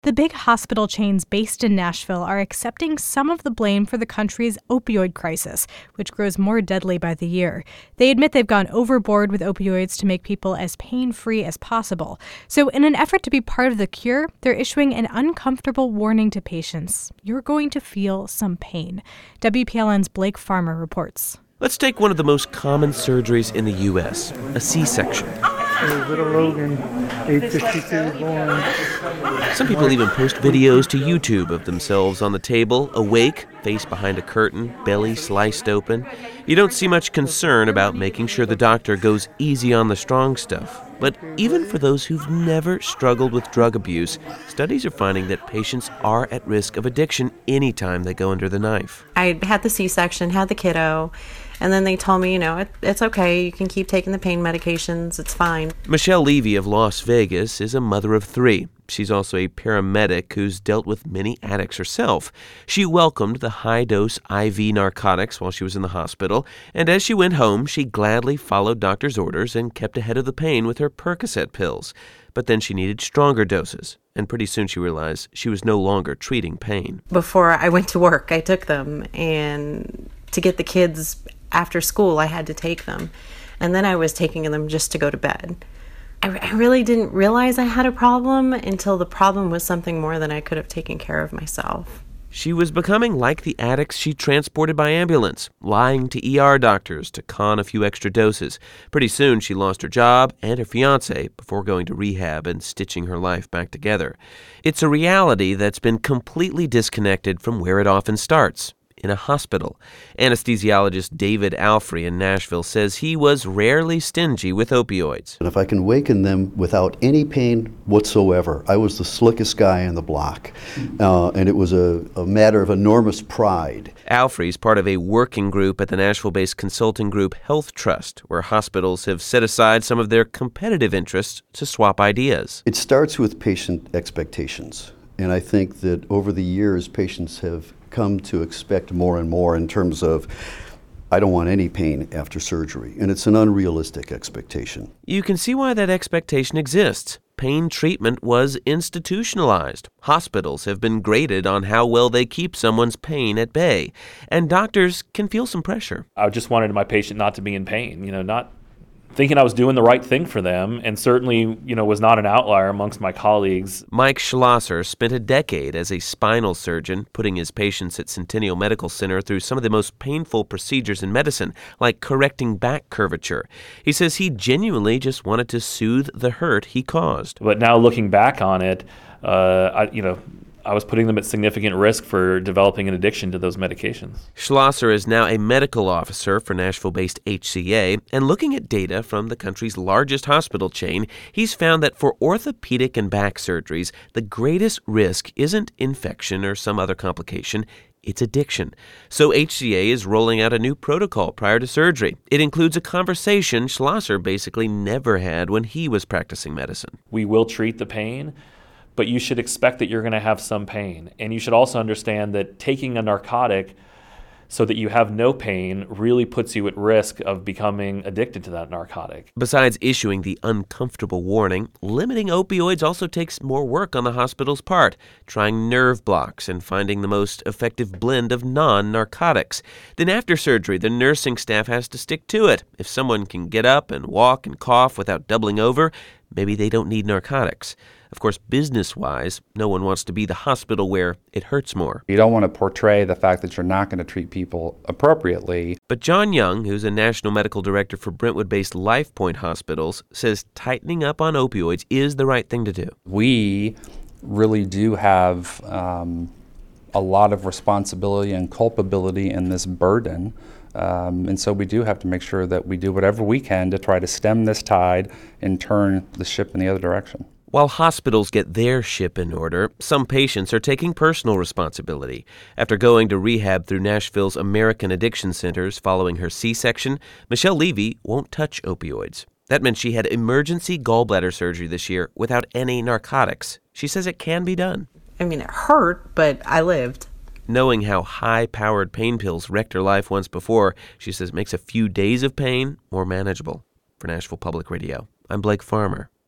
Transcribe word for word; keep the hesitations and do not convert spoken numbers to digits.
The big hospital chains based in Nashville are accepting some of the blame for the country's opioid crisis, which grows more deadly by the year. They admit they've gone overboard with opioids to make people as pain-free as possible. So in an effort to be part of the cure, they're issuing an uncomfortable warning to patients. You're going to feel some pain. W P L N's Blake Farmer reports. Let's take one of the most common surgeries in the U S, a C-section. Hey, little Logan, eight fifty-two born. Some people even post videos to YouTube of themselves on the table, awake, face behind a curtain, belly sliced open. You don't see much concern about making sure the doctor goes easy on the strong stuff. But even for those who've never struggled with drug abuse, studies are finding that patients are at risk of addiction anytime they go under the knife. I had the C-section, had the kiddo, and then they told me, you know, it, it's okay, you can keep taking the pain medications, it's fine. Michelle Levy of Las Vegas is a mother of three. She's also a paramedic who's dealt with many addicts herself. She welcomed the high-dose I V narcotics while she was in the hospital, and as she went home, she gladly followed doctor's orders and kept ahead of the pain with her Percocet pills. But then she needed stronger doses, and pretty soon she realized she was no longer treating pain. Before I went to work, I took them, and to get the kids after school, I had to take them. And then I was taking them just to go to bed. I, I really didn't realize I had a problem until the problem was something more than I could have taken care of myself. She was becoming like the addicts she transported by ambulance, lying to E R doctors to con a few extra doses. Pretty soon, she lost her job and her fiancé before going to rehab and stitching her life back together. It's a reality that's been completely disconnected from where it often starts, in a hospital. Anesthesiologist David Alfrey in Nashville says he was rarely stingy with opioids. And if I can waken them without any pain whatsoever, I was the slickest guy in the block. Uh, and it was a, a matter of enormous pride. Alfrey's part of a working group at the Nashville-based consulting group Health Trust, where hospitals have set aside some of their competitive interests to swap ideas. It starts with patient expectations. And I think that over the years, patients have come to expect more and more in terms of, I don't want any pain after surgery. And it's an unrealistic expectation. You can see why that expectation exists. Pain treatment was institutionalized. Hospitals have been graded on how well they keep someone's pain at bay. And doctors can feel some pressure. I just wanted my patient not to be in pain, you know, not thinking I was doing the right thing for them, and certainly, you know, was not an outlier amongst my colleagues. Mike Schlosser spent a decade as a spinal surgeon, putting his patients at Centennial Medical Center through some of the most painful procedures in medicine, like correcting back curvature. He says he genuinely just wanted to soothe the hurt he caused. But now looking back on it, uh, I, you know, I was putting them at significant risk for developing an addiction to those medications. Schlosser is now a medical officer for Nashville-based H C A, and looking at data from the country's largest hospital chain, he's found that for orthopedic and back surgeries, the greatest risk isn't infection or some other complication, it's addiction. So H C A is rolling out a new protocol prior to surgery. It includes a conversation Schlosser basically never had when he was practicing medicine. We will treat the pain, but you should expect that you're going to have some pain. And you should also understand that taking a narcotic so that you have no pain really puts you at risk of becoming addicted to that narcotic. Besides issuing the uncomfortable warning, limiting opioids also takes more work on the hospital's part, trying nerve blocks and finding the most effective blend of non-narcotics. Then after surgery, the nursing staff has to stick to it. If someone can get up and walk and cough without doubling over, maybe they don't need narcotics. Of course, business-wise, no one wants to be the hospital where it hurts more. You don't want to portray the fact that you're not going to treat people appropriately. But John Young, who's a national medical director for Brentwood-based LifePoint Hospitals, says tightening up on opioids is the right thing to do. We really do have um, a lot of responsibility and culpability in this burden. Um, and so we do have to make sure that we do whatever we can to try to stem this tide and turn the ship in the other direction. While hospitals get their ship in order, some patients are taking personal responsibility. After going to rehab through Nashville's American Addiction Centers following her C-section, Michelle Levy won't touch opioids. That meant she had emergency gallbladder surgery this year without any narcotics. She says it can be done. I mean, it hurt, but I lived. Knowing how high-powered pain pills wrecked her life once before, she says makes a few days of pain more manageable. For Nashville Public Radio, I'm Blake Farmer.